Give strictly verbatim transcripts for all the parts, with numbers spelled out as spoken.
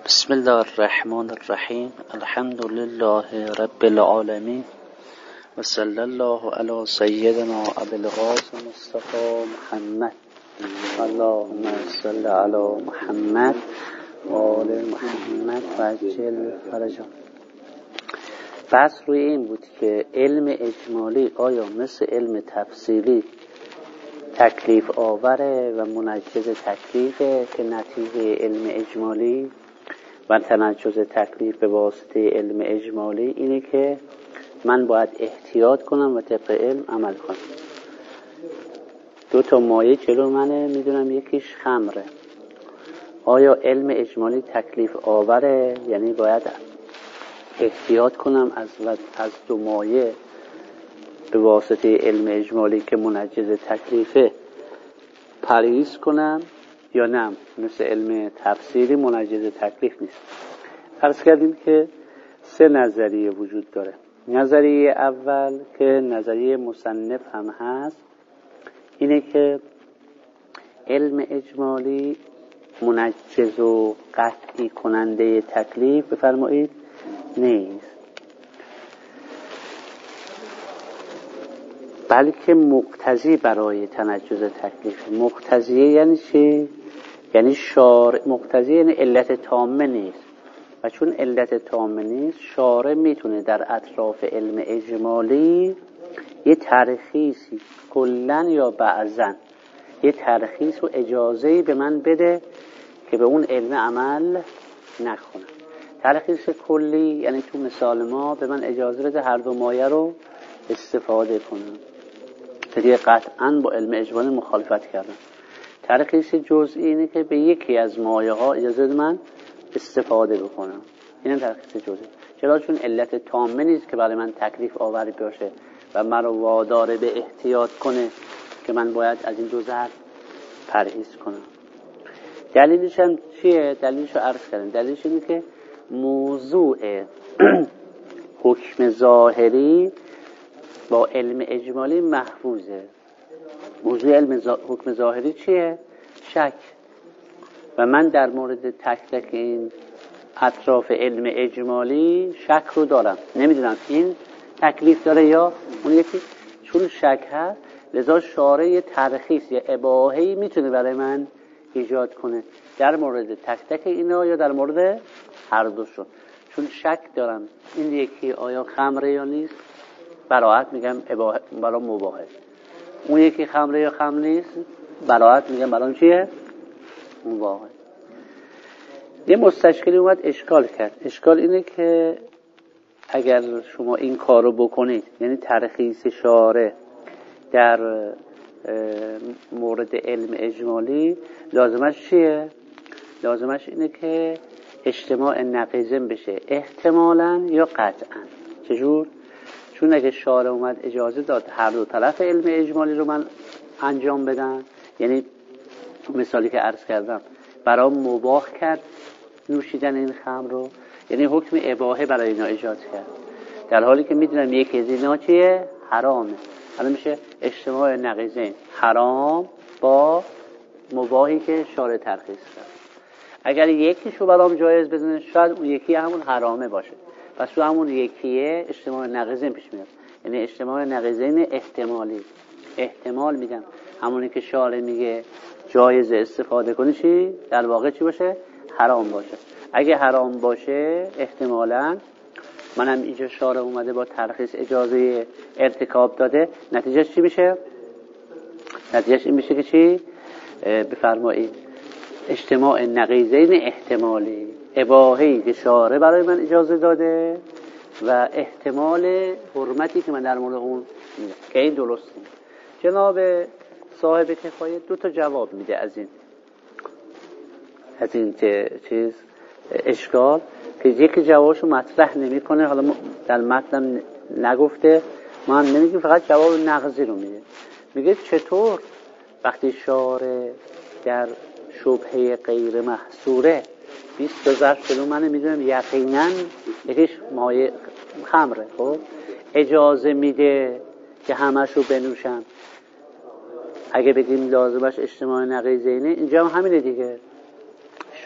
بسم الله الرحمن الرحیم. الحمد لله رب العالمین و صلی الله علی سیدنا ابی القاسم مصطفی محمد. اللهم صل علی محمد و آل محمد و عجل فرجهم. بحث روی این بود که علم اجمالی آیا مثل علم تفصیلی تکلیف آوره و منجز تکلیفه که نتیجه علم اجمالی و تنجز تکلیف به واسطه علم اجمالی اینه که من باید احتیاط کنم و طبق علم عمل کنم. دو تا مایه جلو منه، میدونم یکیش خمره. آیا علم اجمالی تکلیف آوره؟ یعنی باید احتیاط کنم از از دو مایه به واسطه علم اجمالی که منجز تکلیفه پرهیز کنم یا نه مثل علم تفسیری منجز تکلیف نیست. عرض کردیم که سه نظریه وجود داره. نظریه اول که نظریه مصنف هم هست اینه که علم اجمالی منجز و قطعی کننده تکلیف بفرمایید نیست، بلکه مقتضی برای تنجز تکلیف. مقتضی یعنی چی؟ یعنی شارع. مقتضی یعنی علت تامه نیست، و چون علت تامه نیست شارع میتونه در اطراف علم اجمالی یه ترخیصی کلن یا بعضن یه ترخیص و اجازهی به من بده که به اون علم عمل نکنم. ترخیص کلی یعنی تو مثال ما به من اجازه بده هر دو مایه رو استفاده کنم، دیگه قطعاً با علم اجمالی مخالفت کردم. ترخیص جزئی اینه که به یکی از مایه ها اجازه من استفاده بکنم. اینم ترخیص جزئی. چرا؟ چون علت تامه نیست که برای من تکلیف آوری باشه و من رو واداره به احتیاط کنه که من باید از این دو ظرف پرهیز کنم. دلیلش هم چیه؟ دلیلش رو عرض کردم. دلیلش اینه که موضوع حکم ظاهری با علم اجمالی محفوظه. موضوع علم زا... حکم ظاهری چیه؟ شک. و من در مورد تک تک این اطراف علم اجمالی شک رو دارم، نمیدونم این تکلیف داره یا اون یکی. چون شک هست لذا شارع ترخیص یا اباحه‌ای میتونه برای من ایجاد کنه در مورد تک تک اینا یا در مورد هر دوشون. چون شک دارم این یکی آیا خمره یا نیست، براحت میگم اباحه برام مباحه. اون یکی خمره یا خمر نیست، براحت میگم برام چیه؟ مباحه. یه مستشکلی اومد اشکال کرد. اشکال اینه که اگر شما این کارو بکنید، یعنی ترخیص شارع در مورد علم اجمالی، لازمش چیه؟ لازمش اینه که اجتماع نقیضین بشه، احتمالاً یا قطعاً. چجور؟ چون اگه شارع اومد اجازه داد هر دو طرف علم اجمالی رو من انجام بدم، یعنی مثالی که عرض کردم برام مباح کرد نوشیدن این خمر رو، یعنی حکم اباحه برای اینا ایجاد کرد، در حالی که میدونم یکی از اینا چیه؟ حرامه. حالا میشه اجتماع نقیضین، حرام با مباحی که شارع ترخیص کرد. اگر یکیشو برام جایز بدونه شاید اون یکی همون حرامه باشه، پس تو همون یکیه اجتماع نقیضین پیش میاد. یعنی اجتماع نقیضین احتمالی. احتمال میگم همونی که شارع میگه جایز استفاده کنی چی؟ در واقع چی باشه؟ حرام باشه. اگه حرام باشه احتمالاً منم اینجا شارع اومده با ترخیص اجازه ارتکاب داده، نتیجهش چی میشه؟ نتیجهش این میشه که چی؟ بفرمایید اجتماع نقیضین احتمالی، اباحه‌ای که شارع برای من اجازه داده و احتمال حرمتی که من در مورد اون میده که این درست نیست. جناب صاحب کفایه دو تا جواب میده از این از این چیز اشکال که یکی جوابشو مطرح نمیکنه، حالا در متن نگفته، ما هم نمیگیم، فقط جواب نقضی رو میده. میگه چطور وقتی شارع در شبهه غیر محصوره بیست تا ظرف جلو منه، میدونم یقینا یکیش مایه خمره، خب اجازه میده که همشو بنوشم. اگه بگیم لازمش اجتماع نقیضینه، اینجا هم همینه دیگه.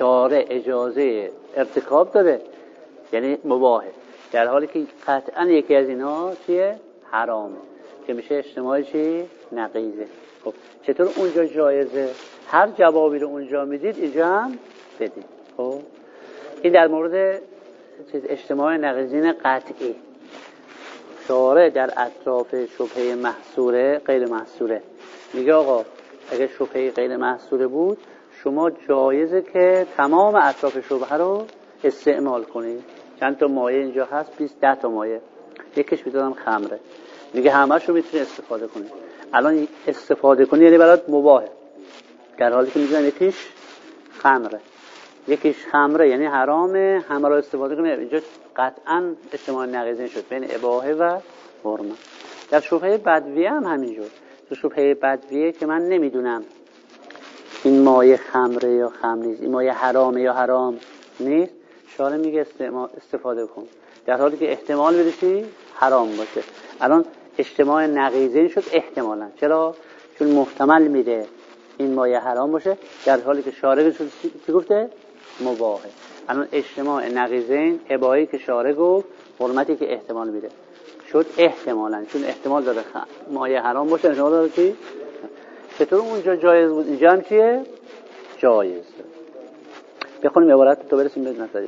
شارع اجازه ارتکاب داده یعنی مباهه، در حالی که قطعا یکی از اینا چیه؟ حرامه که میشه اجتماع چی؟ نقیضه. خب چطور اونجا جایزه؟ هر جوابی رو اونجا میدید اینجا هم بدید. خب این در مورد اجتماع نقیضین قطعی. شارع در اطراف شبهه محصوره غیر محصوره میگه آقا اگه شبهه غیر محصوره بود شما جایزه که تمام اطراف شبهه رو استعمال کنید. چند تا مایه اینجا هست؟ بیست ده تا مایه، یکیش میذارم خمره، میگه همه‌ش رو میتونی استفاده کنی. الان استفاده کنی یعنی برات مباهه، در حالی که میگن یکیش خمره یکیش خمره یعنی حرامه، همه رو استفاده کنی. اینجا قطعا اجتماع نقیضین شد بین اباحه و حرمت. در شبهه بدویه هم همینجور. تو شبهه بدویه که من نمیدونم این مایه خمره یا خمر نیست، این مایه حرامه یا حرام نیست، شارع میگه استفاده کن، در حالی که احتمال میده چی؟ حرام باشه. الان اجتماع نقیضین شد احتمالاً. چرا؟ چون محتمل میده این مایه حرام باشه، در حالی که شارع چی گفته؟ مباحه. الان اجتماع نقیضین اباحی که شارع گفت، حرمتی که احتمال میده شد احتمالاً، چون احتمال داره مایه حرام باشه، احتمال داره چی؟ چطور اونجا جایز بود اینجا هم چیه؟ جایز. بخونیم عبارت تو برسیم به نتیجه.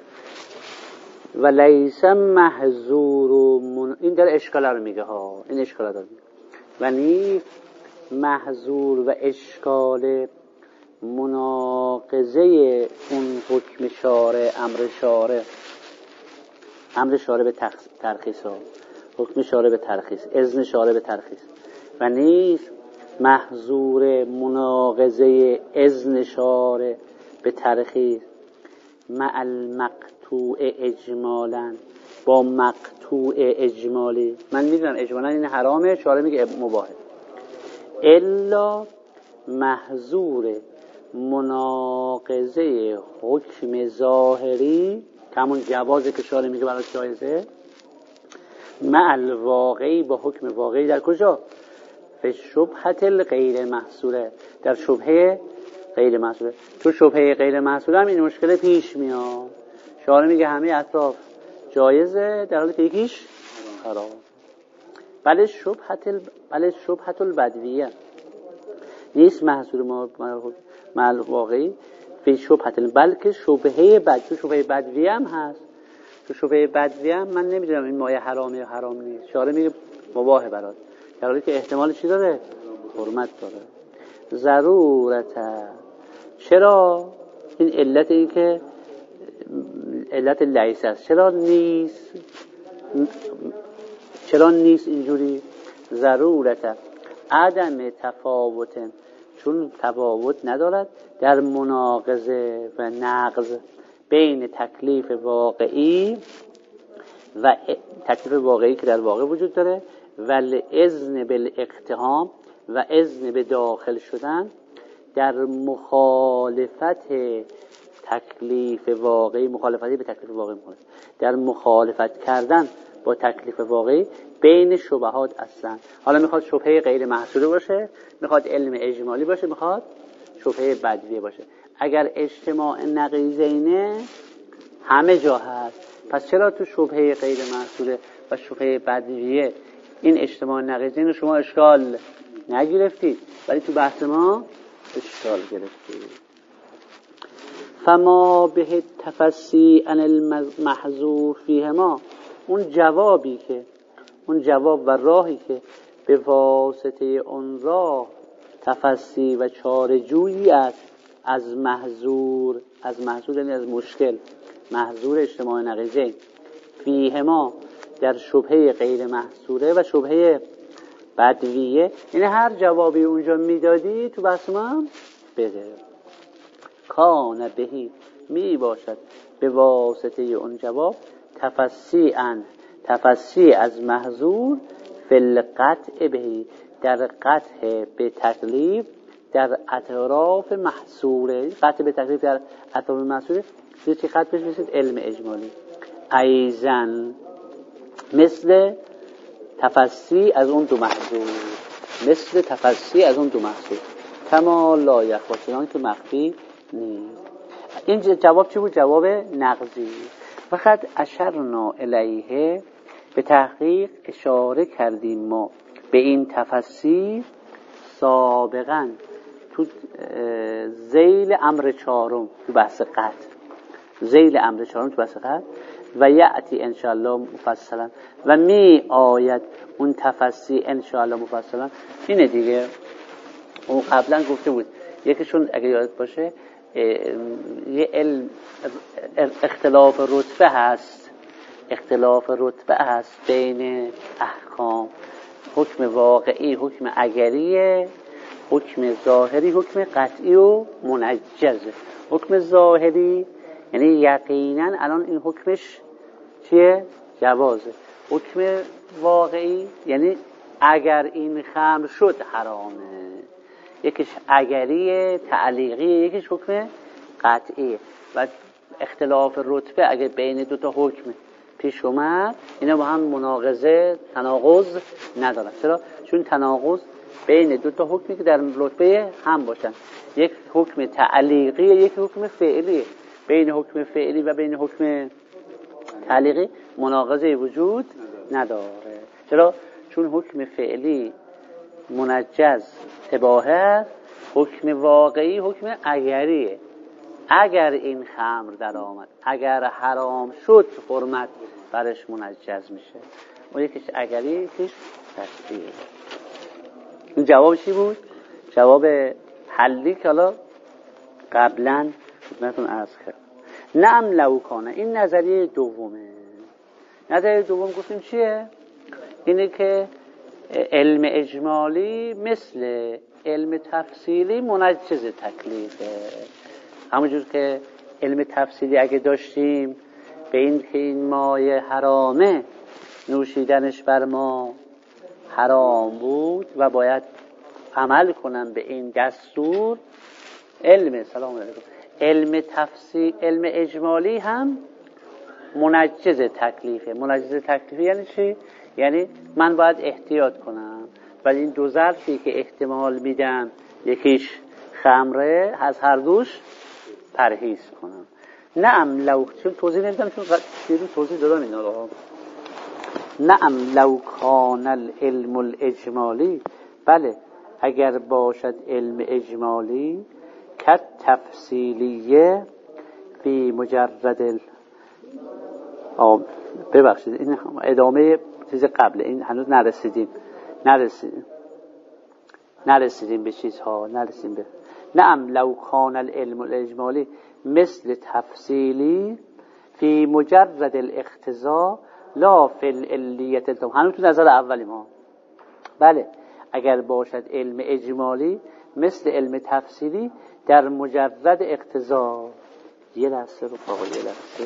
و لیس محظور و من... این در اشکال رو میگه ها، این اشکال داره و نیست محظور و اشکال مناقضه اون حکم شارع، امر شارع، امر شارع به تخص... ترخیص ها، حکم شارع به ترخیص، اذن شارع به ترخیص، و نیست محظور مناقضه اذن شارع به ترخیص مع المقطوع اجمالا، با مقطوع اجمالی. من میدونم اجمالا این حرامه، شارع میگه مباحه. الا محظور مناقضه حکم ظاهری، همون جوازه که شارع میگه برای جایزه، مع الواقعی، با حکم واقعی. در کجا؟ به شبهت الغیر محصوره، در شبهه غیر محصوره. تو شبهه غیر محصوره هم این مشکل پیش میاد. شارع میگه همه اطراف جایزه، در حالی که یکیش حرام. بله شبهت ال... بله شبهت البدویه نیست محصور ما مع واقعی به شبهت، بلکه شبهه بد. تو شبهه بدویه هم هست. تو شبهه بدویه هم من نمیدونم این مایه حرامه یا حرام نیست، شارع میگه مباحه برات، در حالی که احتمال چی داره؟ حرمت داره. ضرورت. چرا این علت این که علت لیس است؟ چرا نیست؟ چرا نیست اینجوری؟ ضرورت عدم تفاوت، چون تفاوت ندارد در مناقضه و نقض بین تکلیف واقعی و تکلیف واقعی که در واقع وجود داره و اذن بالاقتحام و اذن به داخل شدن در مخالفت تکلیف واقعی، مخالفتی به تکلیف واقعی مخالفت. در مخالفت کردن با تکلیف واقعی بین شبهات اصلا. حالا میخواد شبهه غیر محصوره باشه، میخواد علم اجمالی باشه، میخواد شبهه بدویه باشه. اگر اجتماع نقیضینه همه جا هست، پس چرا تو شبهه غیر محصوره و شبهه بدویه این اجتماع نقیضین رو شما اشکال نگرفتید، ولی تو بحث ما اشکال گرفتید؟ فما به تفسی عن المحظور فیهما، اون جوابی که اون جواب و راهی که به واسطه اون راه تفسی و چاره‌جویی است از محظور، از محظور یعنی از مشکل، محظور اجتماع نقیضین فیهما در شبهه غیر محصوره و شبهه بدویه، یعنی هر جوابی اونجا میدادی تو بحث ما بده. کان بهی می باشد به واسطه اون جواب تفسی ان، تفسی از محظور فی القطع بهی، در قطع به تکلیف در اطراف محصوره. قطع به تکلیف در اطراف محصوره چیزی که خط بهش میشید علم اجمالی. ایزن مثل تفسی از اون دو محظور، مثل تفسی از اون دو محظور کما لا یخفی، چنان که مخفی نیست. این جواب چی بود؟ جواب نقضی. فقط اشرنا الیه، به تحقیق اشاره کردیم ما به این تفسیر سابقا تو ذیل امر چهارم تو بحث قطع، ذیل امر چهارم تو بحث قطع و یأتی انشاءالله مفصلا، و می آید اون تفسیر انشاءالله مفصلا. اینه دیگه، اون قبلا گفته بود یکیشون اگه یاد باشه یه علم اختلاف رتبه هست، اختلاف رتبه هست بین احکام، حکم واقعی حکم اگریه، حکم ظاهری حکم قطعی و منجزه. حکم ظاهری یعنی یقینا الان این حکمش چیه؟ جوازه. حکم واقعی یعنی اگر این خمر شد حرامه. یکیش اگریه تعلیقیه، یکیش حکم قطعیه. و اختلاف رتبه اگه بین دو تا حکم پیش اومد اینا با هم مناقضه تناقض ندارن. چرا؟ چون تناقض بین دو تا حکمی که در رتبه هم باشن، یک حکم تعلیقیه یک حکم فعلیه. بین حکم فعلی و بین حکم تعلیقی مناقضه وجود نداره. چرا؟ چون حکم فعلی منجز اباحه است، حکم واقعی حکم اگریه. اگر این خمر در آمد، اگر حرام شد حرمت برش منجز میشه. اون یکیش اگری یکیش قطعیه. این جواب چی بود؟ جواب حلی که حالا قبلا خدمتتون عرض کرد. نعم لو کانه، این نظریه دومه. نظریه دوم گفتیم چیه؟ اینه که علم اجمالی مثل علم تفصیلی منجز تکلیفه. همونجور که علم تفصیلی اگه داشتیم به این که این مایه حرامه، نوشیدنش بر ما حرام بود و باید عمل کنم به این دستور، علم سلام علیکم علم تفصیل علم اجمالی هم منجز تکلیفه. منجز تکلیفه یعنی چی؟ یعنی من باید احتیاط کنم، ولی این دو ظرفی که احتمال میدم یکیش خمره، از هر دوش پرهیز کنم. نعم لو، چون توضیح نمیدم چون دیرو توضیح دادم اینا رو. نعم لو کان العلم الاجمالی، بله اگر باشد علم اجمالی که تفصیلیه فی مجرد ال... آم ببخشید این ادامه چیز قبله، این هنوز نرسیدیم نرسیدیم نرسیدیم به چیزها نرسیدیم به نعم لو کان العلم الاجمالی مثل تفصیلی فی مجرد الاقتضاء لا فی العلیت التام. هنوز تو نظر اولی ما بله اگر باشد علم اجمالی مثل علم تفصیلی در مجرد اقتضاء. یه لحظه رو آقا یه لحظه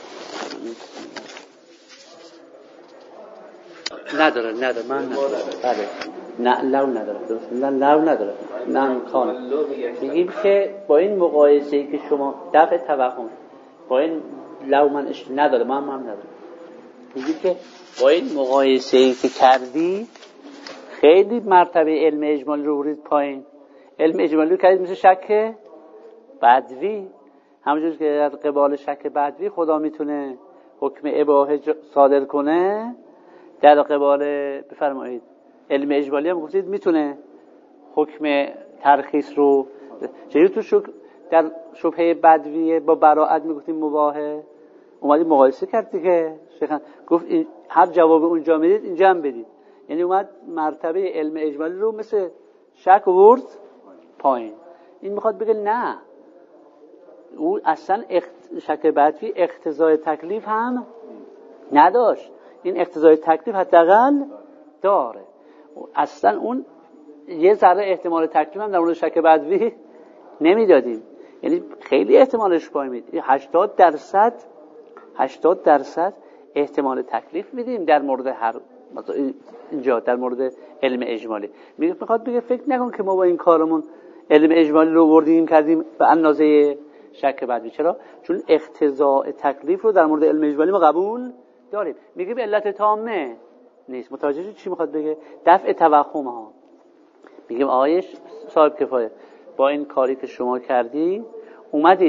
نداره نداره من نداره بله نه لو نداره درست نه لو نداره نه کانه. میگیم که با این مقایسه‌ای که شما دفع توهم با این لو من اش نداره من هم نداره. میگیم که با این مقایسه‌ای که کردی خیلی مرتبه علم اجمالی رو برید پایین. علم اجمالی رو کردید مثل شک بدوی. همونجور که در قبال شک بدوی خدا میتونه حکم اباحه صادر کنه، در قبال بفرمایید علم اجمالی هم گفتید میتونه حکم ترخیص رو. چجوری تو شک در شبهه بدوی با براءت میگفتیم مباحه، اومدید مقایسه کرد دیگه. شیخان گفت این هر جواب اونجا میدید اینجا هم بدید، یعنی اومد مرتبه علم اجمالی رو مثل شک ورد پایین. این میخواد بگه نه او اصلا اخت... شک بدوی اقتضای تکلیف هم نداشت، این اقتضای تکلیف حداقل داره. اصلا اون یه ذره احتمال تکلیف هم در مورد شک بدوی نمیدادیم، یعنی خیلی احتمالش پایین میدیم. هشتاد درصد هشتاد درصد احتمال تکلیف میدیم در مورد هر اینجا در مورد علم اجمالی. میخواد بگه فکر نکن که ما با این کارمون علم اجمالی رو وردیم کردیم به اندازه شک بدوی. چرا؟ چون اقتضاء تکلیف رو در مورد علم اجمالی ما قبول داریم. میگه به علت تامه نیست. متوجه چی میخواد بگه؟ دفع توهم ها. میگیم آیش صاحب کفایه با این کاری که شما کردی اومدید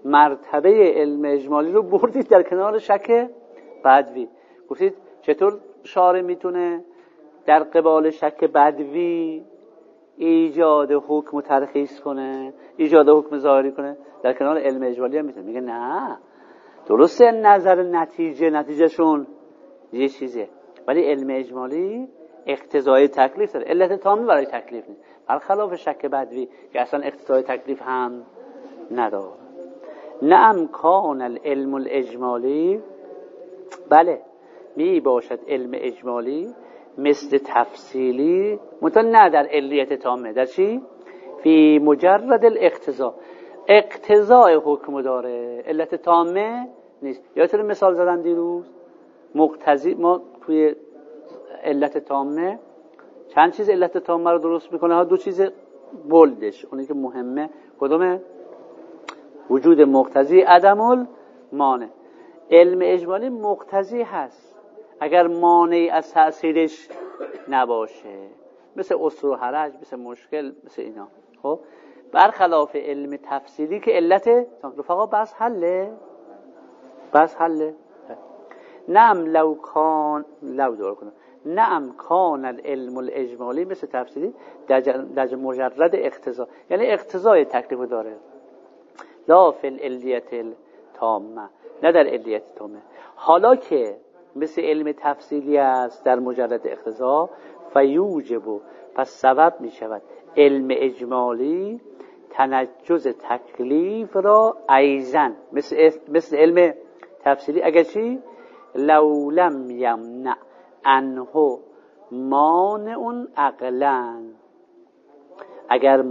مرتبه علم اجمالی رو بردید در کنار شک بدوی. گفتید چطور شارع میتونه در قبال شک بدوی ایجاد حکم ترخیص کنه، ایجاد حکم ظاهری کنه، در کنار علم اجمالی هم میتونه. میگه نه، درسته نظر نتیجه نتیجهشون یه چیزه، ولی علم اجمالی اقتضای تکلیف داره، علت تامی برای تکلیف نیست، برخلاف شک بدوی که اصلا اقتضای تکلیف هم نداره. نعم کان العلم الاجمالی، بله می باشد علم اجمالی مثل تفصیلی، منتها نه در علیت تامه. در چی؟ فی مجرد الاقتضا، اقتضای حکم داره، علت تامه نیست. یادتونه مثال زدم دیروز مقتضی، ما توی علت تامه چند چیز علت تامه رو درست میکنه ها، دو چیز بولدش، اونی که مهمه کدومه؟ وجود مقتضی، عدم المانع. علم اجمالی مقتضی هست اگر مانعی از تأثیرش نباشه، مثل عسر و حرج، مثل مشکل، مثل اینا. خب برخلاف علم تفصیلی که علت رفقا بس حله، بس حله. نعم لو کان، لو دور کنم، نعم کان العلم الاجمالی مثل تفصیلی در, در مجرد اقتضا، یعنی اقتضای تکلیف داره، لا فی العلیت التامه، نه در علیت تامه. حالا که مثل علم تفصیلی است در مجرد اقتضا، فیوجب، پس سبب می شود علم اجمالی تنجز تکلیف را ایزن، مثل, مثل علم تفصیلی اگر چی؟ لو لم یمنع عنه مانع عقلا، اگر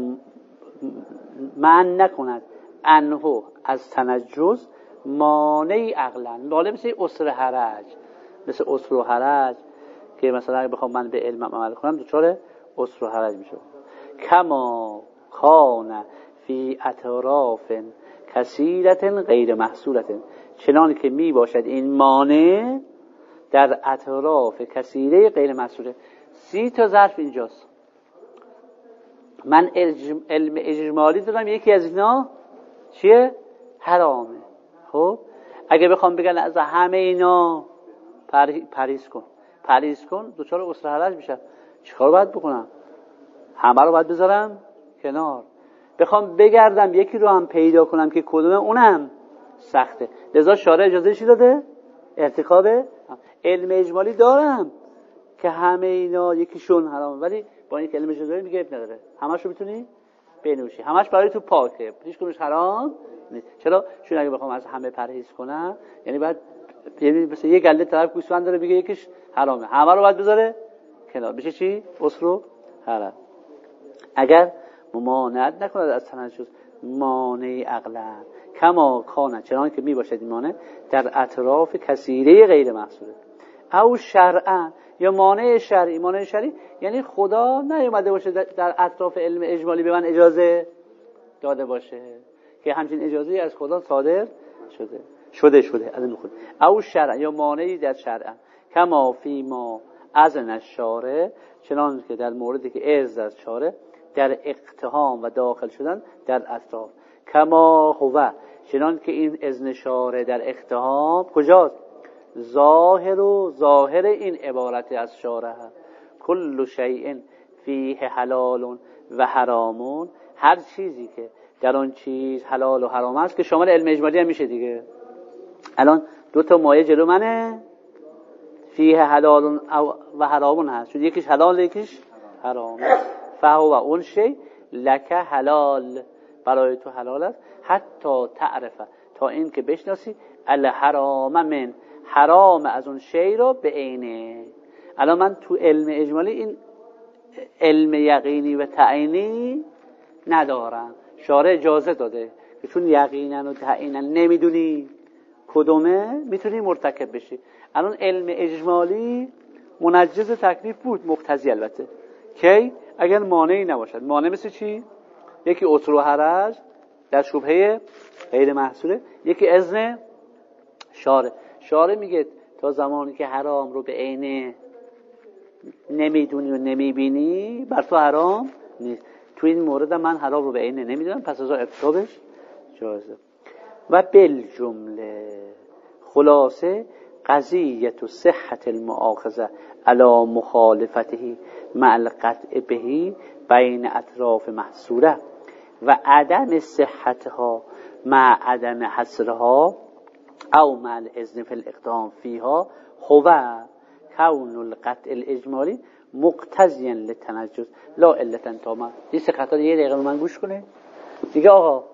من نکند عنه از تنجز مانع عقلا، مانع مثل عسر حرج، مثل عسر و حرج که مثلا اگه بخوام من به علمم عمل کنم دچار عسر و حرج میشم. کما کان فی اطراف کثیرت غیر محصولت، چنان که می باشد این مانع در اطراف کثیره غیر محصوله. سی تا ظرف اینجاست، من علم اجمالی دارم، یکی از اینا چیه؟ حرامه. خب اگه بخوام بگن از همه اینا پریز کن، پریز کن، دوچار عسر حرج میشم، چیکار باید بکنم؟ همه رو باید بذارم کنار، بخوام بگردم یکی رو هم پیدا کنم که کدومه، اونم سخته. لذا شارع اجازه چی داده؟ ارتکاب علم اجمالی دارم که همه اینا یکیشون حرامه، ولی با این علم اجمالی میگه اب نداره، همه‌شو میتونی بنوشی، همش برای تو پاکه، هیچ کدومش حرام نیست. چرا؟ چون اگه بخوام از همه پرهیز کنم، یعنی بعد یعنی مثلا یه گله طرف گوسفند داره میگه یکیش حرامه، همه رو باید بذاره کنار، بشه چی؟ عسر و حرج. اگر ممانعت نکند از تنجز مانع عقلا، کما کان، چنان که می باشد این مانع در اطراف کثیره غیر محصوله، او شرعا، یا مانع شرعی. مانع شرعی یعنی خدا نیومده باشه در اطراف علم اجمالی به من اجازه داده باشه که همچین اجازه‌ای از خدا صادر شده شده شده از این خود. او شرع، یا مانعی در شرع، کما فی ما اذن الشارع، چنان که در موردی که اذن از شارع در اقتحام و داخل شدن در اطراف، کما هو، چنان که این اذن شارع در اقتحام کجاست؟ ظاهر و ظاهر این عبارت از شارع، کل شیء فیه حلال و حرام، هر چیزی که در آن چیز حلال و حرام است که شامل علم اجمالی هم میشه دیگه. الان دو تا مایه جلو منه، فیه حلال و حرام هست، چون یکیش حلال یکیش حرام، فهو اون شی لک حلال، برای تو حلال است، حتی تعرفه، تا این که بشناسی الحرام من، حرام از اون شی رو به عینه. الان من تو علم اجمالی این علم یقینی و تعیینی ندارم، شارع اجازه داده که چون یقینا و تعیینا نمیدونی کدومه میتونی مرتکب بشی. الان علم اجمالی منجز تکلیف بود، مقتضی البته، کی؟ اگر مانعی نباشد. مانع مثل چی؟ یکی عسر و حرج در شبهه غیر محصوله، یکی اذن شارع. شارع میگه تا زمانی که حرام رو به عینه نمیدونی و نمیبینی بر تو حرام نیست. تو این مورد من حرام رو به عینه نمیدونم، پس از ارتکابش جایزه. و بالجمله خلاصه قضیت صحت المؤاخذه علی مخالفته مع القطع به بین اطراف محصوره و عدم صحتها مع عدم حصرها او مع الاذن فی الاقدام فیها هو کون القطع الاجمالی مقتضیا للتنجز لا علتا تامه. این سه خطا یه دقیقه من گوش کنه دیگه. آقا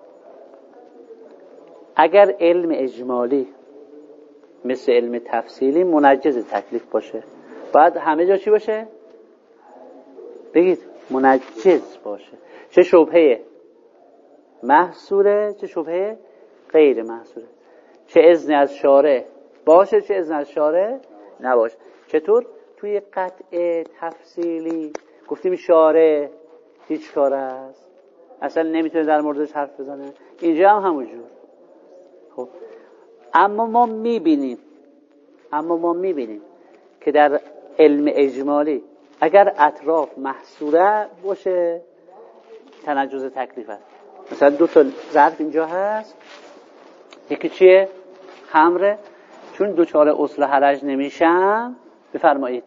اگر علم اجمالی مثل علم تفصیلی منجز تکلیف باشه، باید همه جا چی باشه؟ بگید منجز باشه. چه شبهه محصوره، چه شبهه غیر محصوره. چه اذن از شارع باشه، چه اذن از شارع نباشه. چطور؟ توی قطع تفصیلی گفتیم شارع هیچ کار است، اصلا نمیتونه در موردش حرف بزنه. اینجا هم همونجور. خب اما ما میبینیم اما ما میبینیم که در علم اجمالی اگر اطراف محصوره باشه تنجز تکلیف است. مثلا دو تا ظرف اینجا هست، یکی چیه؟ خمره. چون دوچار اصل حرج نمیشم بفرمایید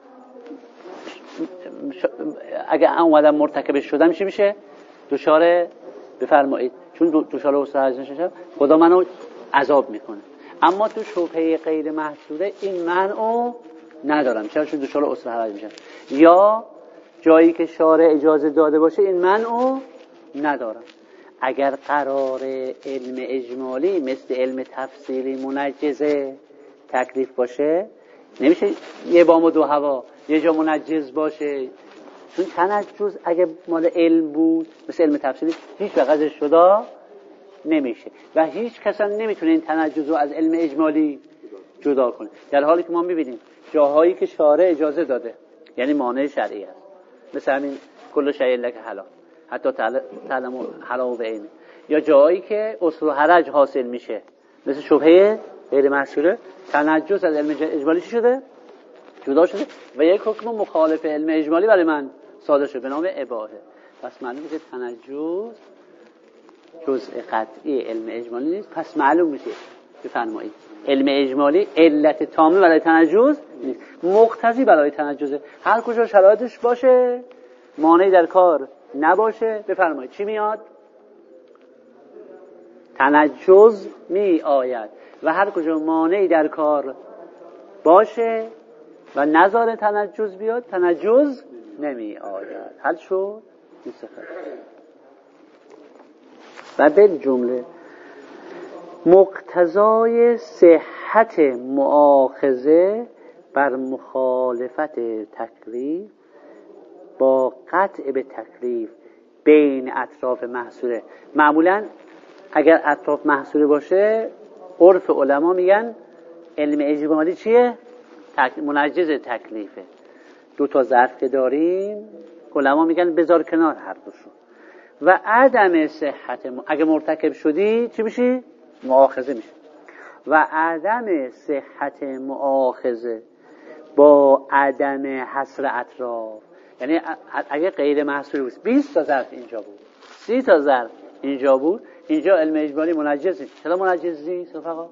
اگه اومدم مرتکب شدم چی میشه؟ دوچار بفرمایید چون دوچار اصل حرج نمیشم خدا منو عذاب میکنه. اما تو شبهه غیر محصوره این منعو ندارم، چرا؟ چون دوچار اصل حرج میشم. یا جایی که شارع اجازه داده باشه این منعو ندارم. اگر قرار علم اجمالی مثل علم تفصیلی منجزه تکلیف باشه، نمیشه یه بام و دو هوا یه جا منجز باشه. چون تنجز اگه مال علم بود مثل علم تفصیلی هیچ وقت شده نمیشه و هیچ کس هم نمیتونه این تنجز رو از علم اجمالی جدا کنه. در حالی که ما میبینیم جاهایی که شارع اجازه داده یعنی مانع شرعی است، مثل همین کل شیء لک حلال، حتی تعلم حلال به عینه. یا جایی که اصل و حرج حاصل میشه مثل شبهه غیر محصوره، تنجز از علم اجمالی چی شده؟ جدا شده و یک حکم مخالف علم اجمالی برای من صادر شده به نام اباحه. پس معلومه که تنجز جزء قطعی علم اجمالی نیست. پس معلوم میشه بفرمایید علم اجمالی علت تامه برای تنجز نیست، مقتضی برای تنجزه. هر کجا شرایطش باشه، مانعی در کار نباشه، بفرمایید چی میاد؟ تنجز می آید. و هر کجا مانعی در کار باشه و نظر تنجز بیاد، تنجز نمی آید. حل شد؟ و به جمله مقتضای صحت مؤاخذه بر مخالفت تکلیف با قطع به تکلیف بین اطراف محصوره. معمولا اگر اطراف محصوره باشه عرف علما میگن علم اجمالی چیه؟ تک... منجز تکلیفه. دو تا ظرف که داریم علما میگن بذار کنار هر دوشون. و عدم صحت م... اگه مرتکب شدی چی میشی؟ مؤاخذه میشی. و عدم صحت مؤاخذه با عدم حصر اطراف، یعنی اگه غیر محصوری بود بیست تا ظرف اینجا بود، سی تا ظرف اینجا بود، اینجا علم اجمالی منجز نیست. چرا منجز نیست رفقا؟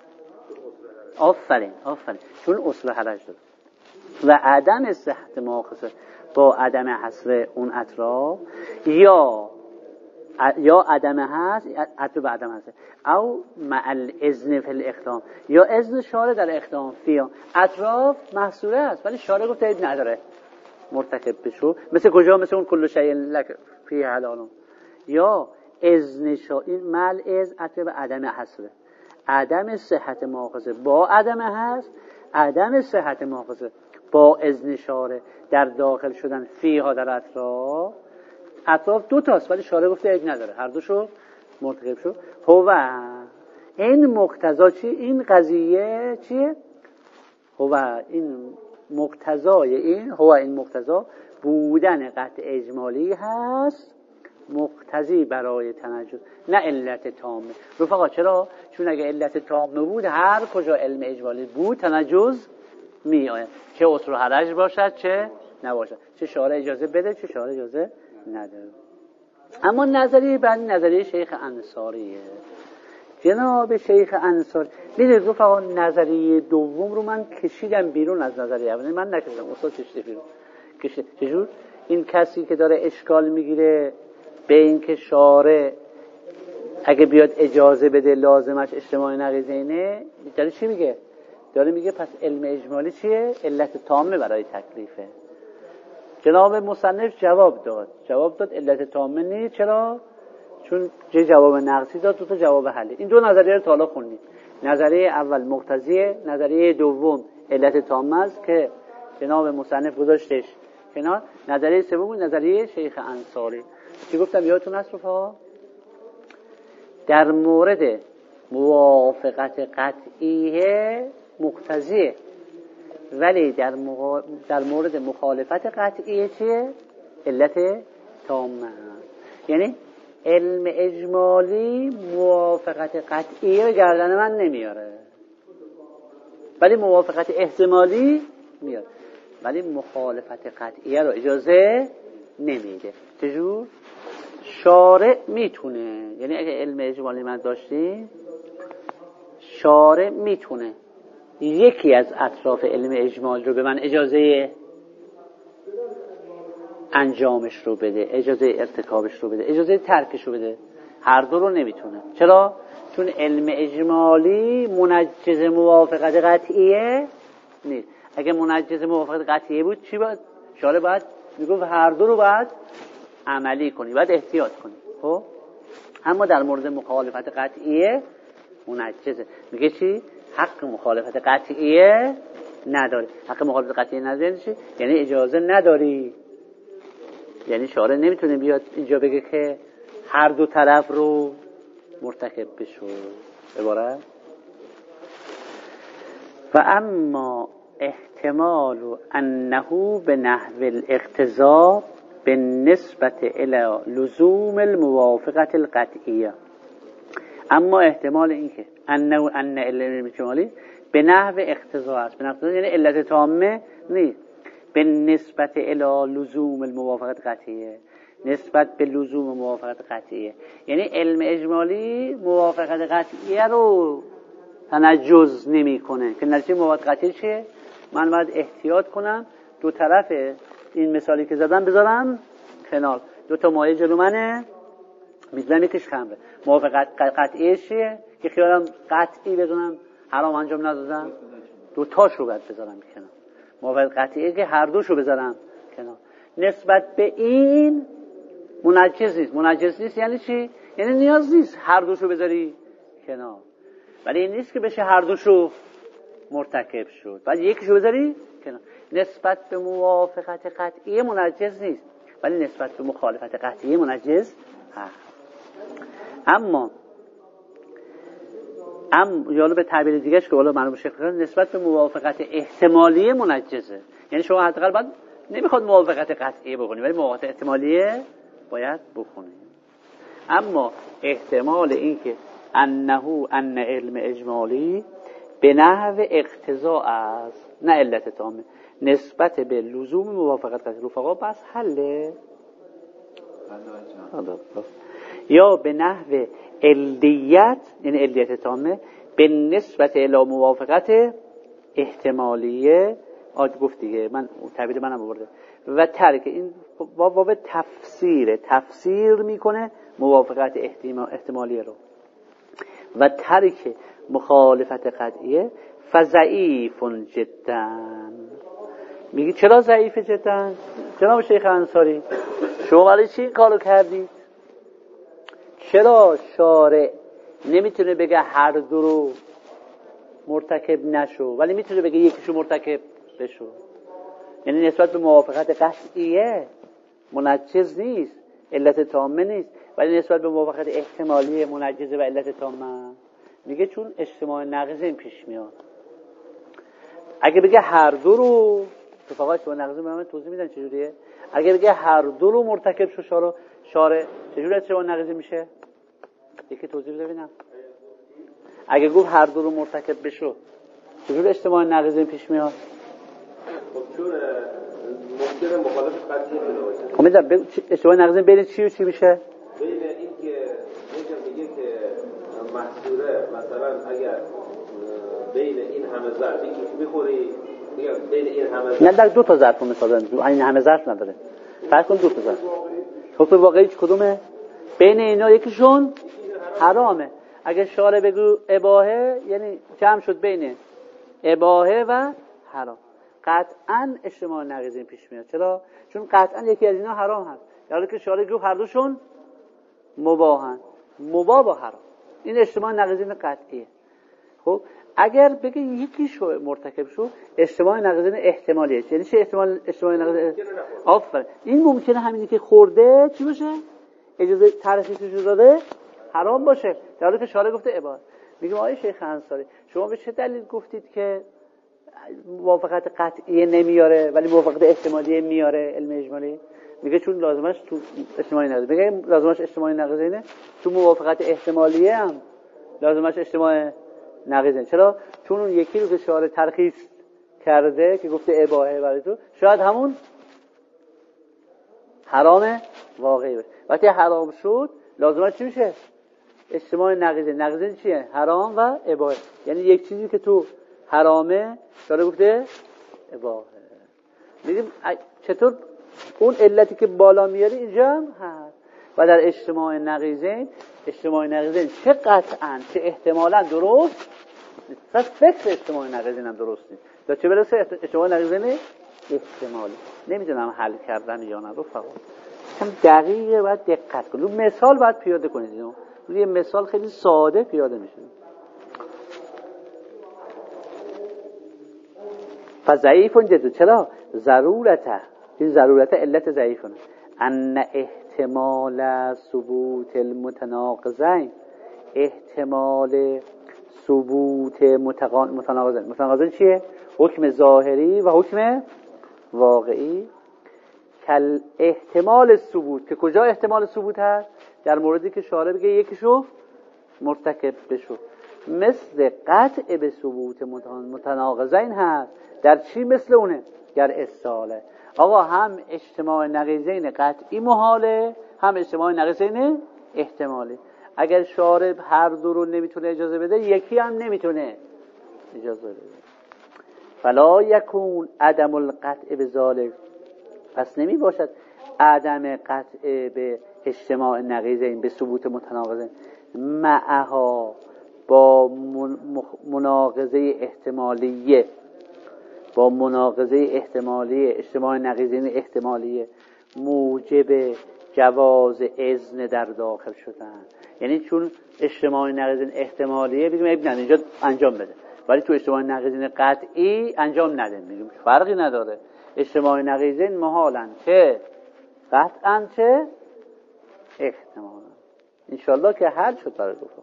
آفرین آفرین چون اصل حرج داره. و عدم صحت مؤاخذه با عدم حصر اون اطراف یا یا عدم هست عطف به عدم هست او مع الاذن فی الاقدام، یا اذن شارع در اقدام فیا. اطراف محصوره است ولی شارع گفت عیب نداره مرتکب بشو. مثل کجا؟ مثل اون کل شیء لک فی حلال. یا اذن شارع این مع از عطف به عدم حصره. عدم صحت مؤاخذه با عدم هست، عدم صحت مؤاخذه با اذن شارع در داخل شدن فیها در اطراف. اطراف دو تاست ولی شارع گفته عیب نداره، هر دوشو مرتکب شو. هو این مقتضا چی؟ این قضیه چیه؟ هو این مقتضای این هو این مقتضا بودن قطع اجمالی هست مقتضی برای تنجز، نه علت تامه. رفقا چرا؟ چون اگه علت تامه بود هر کجا علم اجمالی بود تنجز می آید، چه اصل و حرج باشد چه نباشد، چه شارع اجازه بده چه شارع اجازه نده. اما نظریه بعد نظریه شیخ انصاریه جناب شیخ انصاری میدونید رفقا نظریه دوم رو من کشیدم بیرون از نظریه اول، من نکشیدم، استاد کشیده بیرون. کشید چجور؟ این کسی که داره اشکال میگیره به این که شارع اگه بیاد اجازه بده لازمش اجتماع نقیض اینه، داره چی میگه؟ داره میگه پس علم اجمالی چیه؟ علت تامه برای تکلیفه. جناب مصنف جواب داد جواب داد علت تامه نیست. چرا؟ چون یه جواب نقصی داد، دو تا جواب حلی. این دو نظریه رو تا حالا خوندیم. نظریه اول مقتضیه، نظریه دوم علت تامه است که جناب مصنف گذاشتش کنار. نظریه سوم نظریه شیخ انصاری. چی گفتم یادتون هست رفقا؟ در مورد موافقت قطعیه مقتضیه، ولی در, مغا... در مورد مخالفت قطعیه چیه؟ علت تامه. یعنی علم اجمالی موافقت قطعیه رو گردن من نمیاره، ولی موافقت احتمالی میاره، ولی مخالفت قطعیه رو اجازه نمیده. چجور؟ شارع میتونه، یعنی اگه علم اجمالی من داشتیم، شارع میتونه یکی از اطراف علم اجمالی رو به من اجازه انجامش رو بده، اجازه ارتکابش رو بده، اجازه ترکش رو بده. هر دو رو نمیتونه. چرا؟ چون علم اجمالی منجز موافقت قطعیه نیست. اگه منجز موافقت قطعیه بود چی باید؟ شارع باید میگفت هر دو رو باید عملی کنی، باید احتیاط کنی. خب اما در مورد مخالفت قطعیه منجزه. میگه چی؟ حق مخالفت قطعیه نداری. حق مخالفت قطعیه نداری چی؟ یعنی اجازه نداری. یعنی شارع نمیتونه بیاد اینجا بگه که هر دو طرف رو مرتکب بشو. عبارت و اما احتمال انه به نحو الاقتضاء به نسبت الى لزوم الموافقت القطعیه. اما احتمال این که انه ان علم اجمالی به نحو اقتضاء است، به نحو یعنی علت تامه نیست، به نسبت الى لزوم الموافقت قطعیه، نسبت به لزوم موافقت قطعیه. یعنی علم اجمالی موافقت قطعیه رو تنجز نمی کنه که نتیجه موافقت قطعیه چیه؟ من باید احتیاط کنم دو طرف این مثالی که زدم بذارم کنار. دو تا مایه جلو منه، میدونم یکیش خمره. موافقت قطعیه چیه؟ که خیالم قطعی بدونم حرام انجام ندادم، دو تاش رو باید بذارم کنار. موافقت قطعیه که هر دوشو بذارم کنار. نسبت به این منجز نیست. منجز نیست یعنی چی؟ یعنی نیاز نیست هر دوشو بذاری کنار، ولی این نیست که بشه هر دوشو مرتکب شد، بعد یکیشو بذاری کنار. نسبت به موافقت قطعیه منجز نیست، ولی نسبت به مخالفت قطعیه منجز هست. اما ام یالو به تعبیر دیگهش که والا معلوم شکل کنه، نسبت به موافقت احتمالیه منجزه. یعنی شما حداقل باید نمیخواد موافقت قطعیه بکنی، ولی موافقت احتمالیه باید بکنی. اما احتمال این که انه ان علم اجمالی به نحو اقتضاء است، نه علت تامه، نسبت به لزوم موافقت قطعیه. رفقا بس حله یا به نحو علیت، یعنی علیت تامه، به نسبت الی موافقت احتمالیه. آج گفت دیگه، من تعبیر منم آورده. و ترک این باب تفسیر تفسیر میکنه موافقت احتمالیه رو. و ترک مخالفت قطعیه فضعیف جدا. میگی چرا ضعیف جدا؟ جناب شیخ انصاری شما برای چی این کارو کردید؟ چرا شارع نمیتونه بگه هر دو رو مرتکب نشو، ولی میتونه بگه یکیشو مرتکب بشو؟ یعنی نسبت به موافقت قطعیه منجز نیست، علت تامه نیست، ولی نسبت به موافقت احتمالی منجزه و علت تامه. میگه چون اجتماع ناقض این پیش میاد. اگه بگه هر دو رو، اتفاقا اجتماع ناقض من توضیح میدن چجوریه. اگه بگه هر دو رو مرتکب شو شارع شارع چجوری اجتماع ناقض میشه؟ یکی توضیح بده ببینم. اگه گفت هر دو رو مرتکب بشو چجوری اجتماع ناقض پیش میاد؟ خب چون ممکنه مخالف قطعی باشه. خب میدونم اجتماع ناقض بین چی و چی میشه؟ بین این که میگه که محصوره مثلا اگر بین این همه ظرف یکی میخوری میگم بین این همه ظرف نه در دو تا ظرف مثال دادم، این همه ظرف نداره، فرض کن دو تا ظرف. حکم واقعی کدومه؟ بین اینا یکیشون حرامه. اگه شارع بگو اباحه یعنی جمع شد بین اباحه و حرام، قطعا اجتماع نقیضین پیش میاد. چرا؟ چون قطعا یکی از اینا حرام هست، یعنی که شارع گفت هر دوشون مباحن، مباح با حرام، این اجتماع نقیضین قطعیه. خب اگر بگه یکی شو مرتکب شو، اجتماع نقیضین احتمالیه. یعنی چه احتمال اجتماع نقیضین؟ آفرین، این ممکنه همینی که خورده چی باشه؟ اجازه ترخیصش داده حرام باشه، در حالی که شارع گفته اباحه. میگم آقای شیخ انصاری شما به چه دلیل گفتید که موافقت قطعی نمیاره ولی موافقت احتمالی میاره علم اجمالی؟ میگه چون لازمش تو اجتماعی نقیض، میگه لازمش اجتماعی نقیضینه، تو موافقت احتمالیه هم لازمش اجتماع نقیضه. چرا؟ چون اون یکی رو که شارع ترخیص کرده که گفته اباحه برای تو، شاید همون حرام واقعی باشه. وقتی حرام شد لازمش چی میشه؟ اجتماع نقیضه. نقیضه چیه؟ حرام و اباحه. یعنی یک چیزی که تو حرامه شارع گفته اباحه. میگیم چطور اون علتی که بالا میاری اینجا هم هست. و در اجتماع نقیضین، اجتماع نقیضین چه قطعا چه احتمالا درست نیست، فکر اجتماع نقیضین هم درست نیست، تا چه برسه اجتماع نقیضین احتمالی. نمیدونم حل کردن یا نه، رفقا کم دقیقه باید دقت کنید، مثال باید پیاده کنید، اینو یه مثال خیلی ساده پیاده میشه. فضعیف جدو، چرا؟ ضرورته، این ضرورته علت ضعیفونه. ان احتمال ثبوت المتناقضین، احتمال ثبوت متناقضین. متناقضین چیه؟ حکم ظاهری و حکم واقعی. کل احتمال ثبوت، که کجا احتمال ثبوت هست؟ در موردی که شارع بگه یکیشو مرتکب بشو. مثل قطع به ثبوت متناقضین هست. در چی مثل اونه؟ در اصاله. آقا هم اجتماع نقیضین قطعی محاله، هم اجتماع نقیضین احتمالی. اگر شارع هر دو رو نمیتونه اجازه بده، یکی هم نمیتونه اجازه بده. فلا یکون عدم القطع به ذالک، پس نمی باشد عدم قطع به اجتماع نقیضین به ثبوت متناقضین معها با مناقضه احتمالیه، با مناقضه احتمالیه اجتماع نقیضین احتمالیه موجب جواز اذن در داخل شدن. یعنی چون اجتماع نقیضین احتمالیه بگیم ابن اینجا انجام بده، ولی تو اجتماع نقیضین قطعی انجام نده، میگیم فرقی نداره، اجتماع نقیضین محالن چه قطعا چه احتمالا. انشالله که حل شد برای گفتم.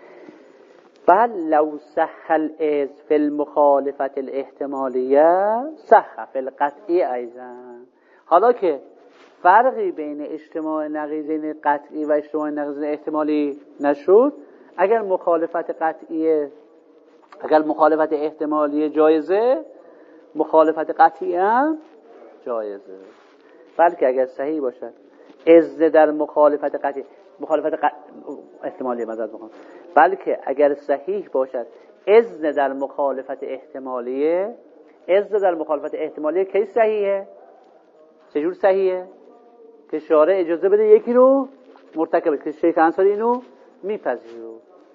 بل لو صح الاذ فی المخالفت الاحتمالیه صح فی القطعی ایضا. حالا که فرقی بین اجتماع نقیضین قطعی و اجتماع نقیضین احتمالی نشد، اگر مخالفت قطعی اگر مخالفت احتمالی جایزه، مخالفت قطعی هم جایزه. بلکه اگر صحیح باشد اذن در مخالفت قطعی، مخالفت قط... احتمالی مدد بخون، بلکه اگر صحیح باشد اذن در مخالفت احتمالیه، اذن در مخالفت احتمالیه کی صحیحه؟ چجور صحیحه؟ که شارع اجازه بده یکی رو مرتکب، که شیخ انصاری اینو میپذیره.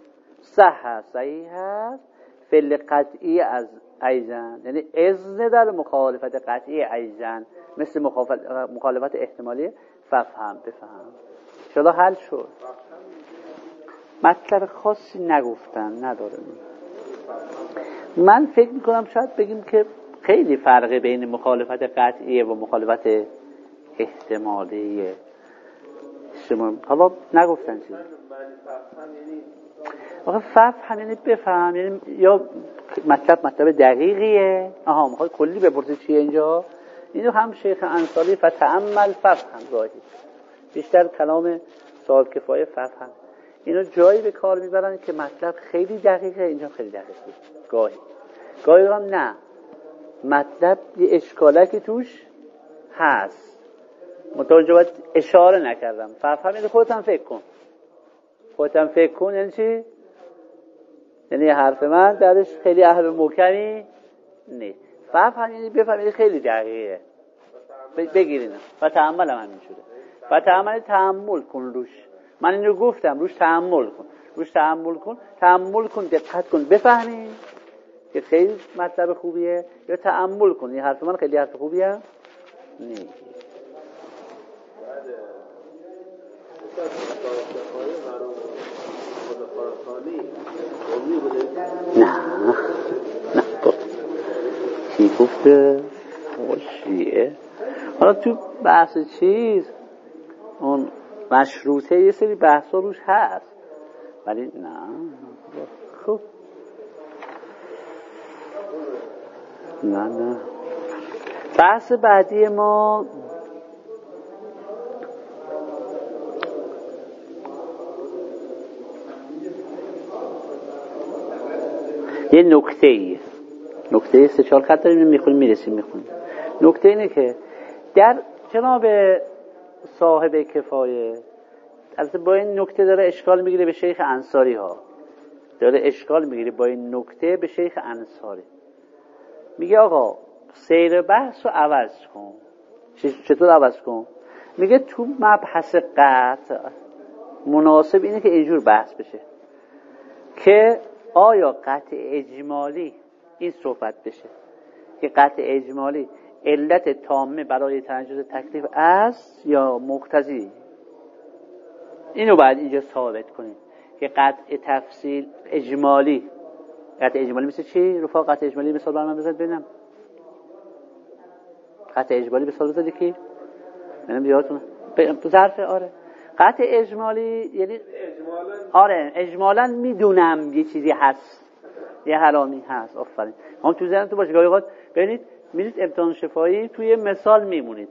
صح صحیح هست فعل قطعی از ایزن، یعنی اذن در مخالفت قطعی ایزن مثل مخالفت احتمالی. ففهم بفهم چرا حل شد. مطلب خاصی نگفتن نداره. من فکر میکنم شاید بگیم که خیلی فرقه بین مخالفت قطعیه و مخالفت احتمالیه. شما حالا نگفتن چیزی. آخه ففهم یعنی بفهم، یعنی یا مطلب مطلب دقیقیه. آها میخوای کلی بپرسی چیه اینجا؟ اینو هم شیخ انصاری فتأمل ففهم گاهی بیشتر کلام سوال کفایه ففهم، اینو جایی به کار میبرن که مطلب خیلی دقیقه، اینجا خیلی دقیقه گاهی گاهی هم نه، مطلب یه اشکالکی توش هست متوجه باید اشاره نکردم. ففهم یعنی خودت هم فکر کن، خودت هم فکر کن یعنی چی؟ یعنی حرف من درش خیلی اهل محکمی نیست. فهم یعنی بفهمید خیلی دقیقه بگیرین و تأمل هم همین شده و تأمل تأمل کن روش. من اینو گفتم روش تأمل کن، روش تأمل کن، تأمل کن، دقت کن، بفهمی که خیلی مطلب خوبیه، یا تأمل کن این حرف من خیلی حرف خوبیه نیست. نه نه کی گفته خوشیه؟ حالا تو بحث چیز اون مشروطه یه سری بحثا روش هست ولی نه. خب نه نه بحث بعدی ما یه نکته ایه نکته سه چهار خط داریم میخونیم میرسیم میخونیم. نکته اینه که در جناب صاحب کفایه البته با این نکته داره اشکال میگیره به شیخ انصاری ها، داره اشکال میگیره با این نکته به شیخ انصاری. میگه آقا سیر بحث رو عوض کن. چطور عوض کن؟ میگه تو مبحث قطع مناسب اینه که اینجور بحث بشه که آیا قطع اجمالی این صحبت بشه که قطع اجمالی علت تامه برای تنجز تکلیف است یا مقتضی. اینو باید اینجا ثابت کنیم که قطع تفصیل اجمالی. قطع اجمالی مثل چی؟ رفاق قطع اجمالی مثال برای من بزد ببینم. قطع اجمالی مثال بزدی کی؟ ببینم یادتونه. ظرف آره. قطع اجمالی یعنی اجمالاً آره اجمالاً میدونم یه چیزی هست. یه حرامی هست. آفرین. هم تو ذهنتون باشه گاهی اوقات ببینید میرید امتحان شفاهی توی مثال میمونید.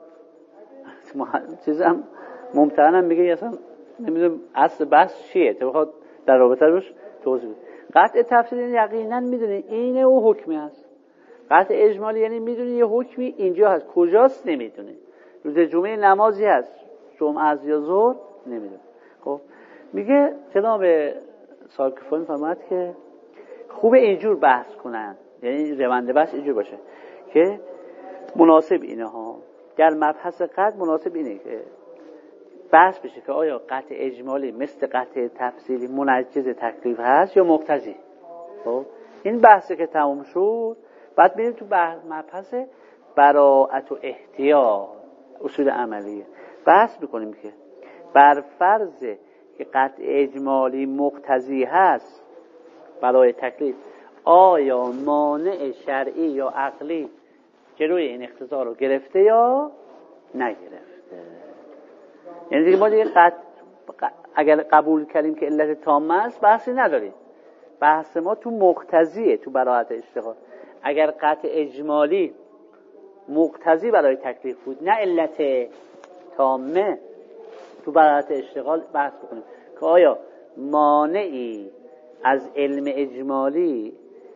چیزام ممتحنم میگه اصلا نمیدونم اصل بحث چیه تو بخواد در رابطه روش توضیح بده. قطع تفصیل یقینا میدونی اینه و حکمی هست. قطع اجمالی یعنی میدونی یه حکمی اینجا هست کجاست نمیدونی. روز جمعه نمازی هست جمعه از یا ظهر نمیدونی. خب میگه جناب صاحب کفایه فرمود که خوبه اینجور بحث کنن، یعنی روند بحث اینجور باشه که مناسب اینه ها. در مبحث قطع مناسب اینه که بحث بشه که آیا قطع اجمالی مثل قطع تفصیلی منجز تکلیف هست یا مقتضی. خب این بحثی که تمام شد بعد میریم تو مبحث براءت و احتیاط اصول عملیه. بحث میکنیم که بر فرض که قطع اجمالی مقتضی هست برای تکلیف آیا مانع شرعی یا عقلی جلوی این اقتضا رو گرفته یا نگرفته. یعنی دیگه ما دیگه قطع اگر قبول کردیم که علت تامه است بحثی نداریم. بحث ما تو مقتضیه، تو براءت اشتغال. اگر قطع اجمالی مقتضی برای تکلیف بود نه علت تامه، تو براءت اشتغال بحث بکنیم که آیا مانعی از علم اجمالی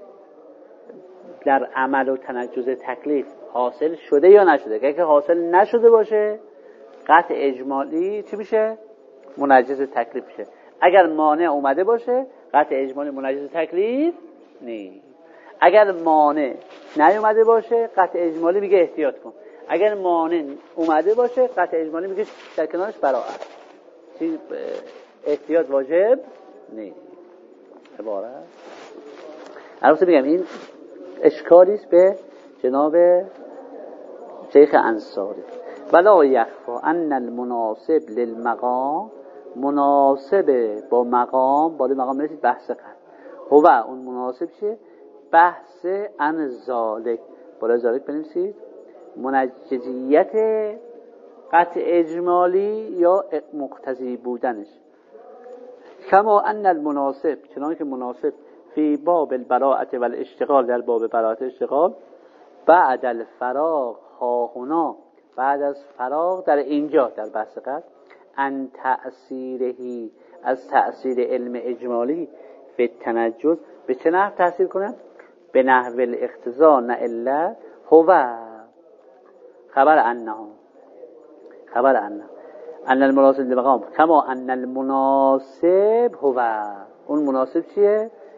در عمل و تنجز تکلیف حاصل شده یا نشده. که اگه حاصل نشده باشه قطع اجمالی چی میشه؟ منجز تکلیف میشه. اگر مانع اومده باشه قطع اجمالی منجز تکلیف نیست. اگر مانع نیومده باشه قطع اجمالی میگه احتیاط کن. اگر مانع اومده باشه قطع اجمالی میگه در کنارش براءت. چی احتیاط واجب نیست. عبارت البته بگم این اشکالی است به جناب شیخ انصاری. ولا یخفا ان المناسب للمقام، مناسب با مقام، با مقام میرسید بحث قطع هو اون مناسب چیه؟ بحث عن ذالک. برای ذالک بنویسید منجزیت قطع اجمالی یا مقتضی بودنش. کما ان المناسب، چنانکه که مناسب فی باب البراءت و الاشتغال، در باب براءت اشتغال، بعد الفراغ ها هنا، بعد از فراغ در اینجا در بحث قطع، ان تأثیرهی از تأثیر علم اجمالی به تنجز به چه نحو تأثیر کنه؟ به نحو الاقتضا نه الا هو خبر انه خبر انه ان المناسب للمقام کما ان المناسب هو. اون مناسب چیه؟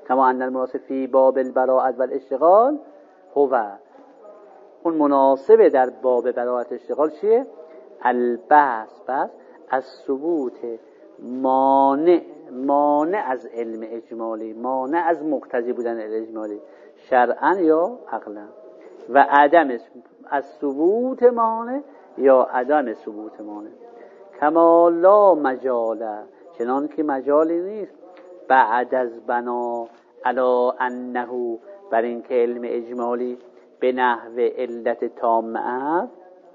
کما ان المناسب فی باب البراءت و الاشتغال هو، اون مناسبه در باب براءت اشتغال چیه؟ البحث، بس از ثبوت مانع مانع از علم اجمالی، مانع از مقتضی بودن علم اجمالی شرعا یا عقلا، و عدم از ثبوت مانع یا عدم ثبوت مانع. کما لا مجاله، چنان که مجالی نیست بعد از بنا علی انه، بر این که علم اجمالی به نحو علت تامه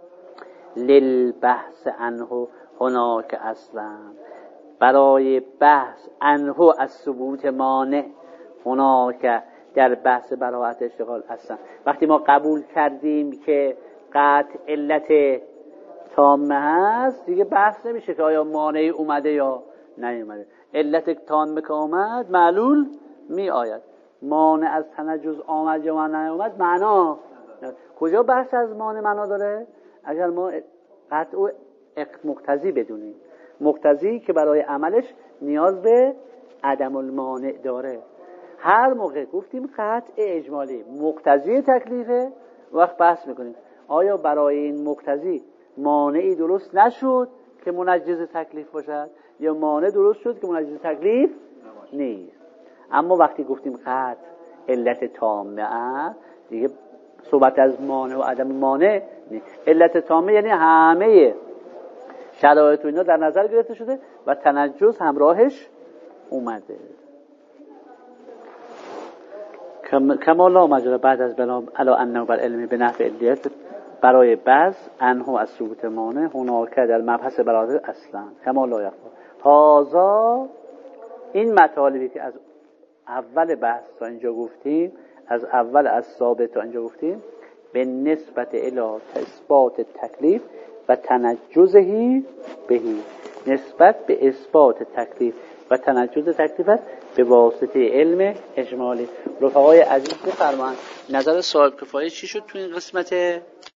للبحث عنه هناک اصلا، برای بحث عنه از ثبوت مانع هناک در بحث براءت اشتغال اصلا. وقتی ما قبول کردیم که قطع علت تامه هست، دیگه بحث نمیشه که آیا مانعی اومده یا نیومده. علت تامه که اومد معلول می آید، مانع از تنجز آمد یا نیومد معنا. کجا بحث از مانع معنا داره؟ اگر ما قطع و مقتضی بدونیم، مقتضی که برای عملش نیاز به عدم المانع داره. هر موقع گفتیم قطع اجمالی مقتضی تکلیفه، وقت بحث میکنیم آیا برای این مقتضی مانعی درست نشد که منجز تکلیف باشد یا مانع درست شد که منجز تکلیف نیست. اما وقتی گفتیم قطع علت تامه، دیگه صحبت از مانع و عدم مانع نیست. علت تامه یعنی همه شرایط و اینا در نظر گرفته شده و تنجز همراهش اومده. کما لا مجال بعد از بنا علی انه بر علمی به نحو علیت، برای بعض انه از ثبوت مانع هناکه در مبحث براءت اصلا کما لا یخفی. هذا، این مطالبی که از اول بحث تا اینجا گفتیم، از اول از ثابت تا اینجا گفتیم، به نسبت الی اثبات تکلیف و تنجزهی بهی، نسبت به اثبات تکلیف و تنجز تکلیفت به واسطه علم اجمالی. رفقای عزیز بفرمایید نظر صاحب کفایه چی شد تو این قسمت